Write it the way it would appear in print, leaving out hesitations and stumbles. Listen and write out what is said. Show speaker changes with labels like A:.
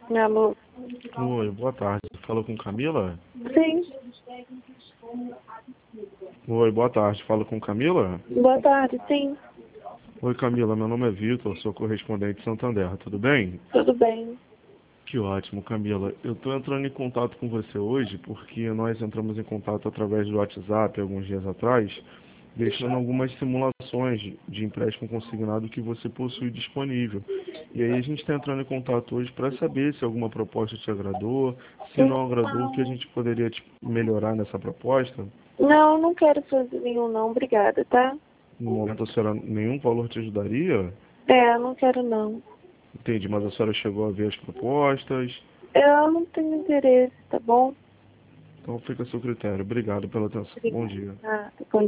A: Alô?
B: Oi, boa tarde. Fala com Camila?
A: Sim.
B: Oi, boa tarde. Fala com Camila?
A: Boa tarde, sim.
B: Oi, Camila. Meu nome é Vitor, sou correspondente de Santander. Tudo bem?
A: Tudo bem.
B: Que ótimo, Camila. Eu estou entrando em contato com você hoje porque nós entramos em contato através do WhatsApp alguns dias atrás, deixando algumas simulações de empréstimo consignado que você possui disponível. E aí a gente está entrando em contato hoje para saber se alguma proposta te agradou, se não agradou, o que a gente poderia melhorar nessa proposta.
A: Não, não quero fazer nenhum não, obrigada, tá?
B: No momento a senhora nenhum valor te ajudaria?
A: É, não quero não.
B: Entendi, mas a senhora chegou a ver as propostas.
A: Eu não tenho interesse, tá bom?
B: Então fica a seu critério. Obrigado pela atenção. Bom
A: Obrigada.
B: dia.
A: Ah, tá bom.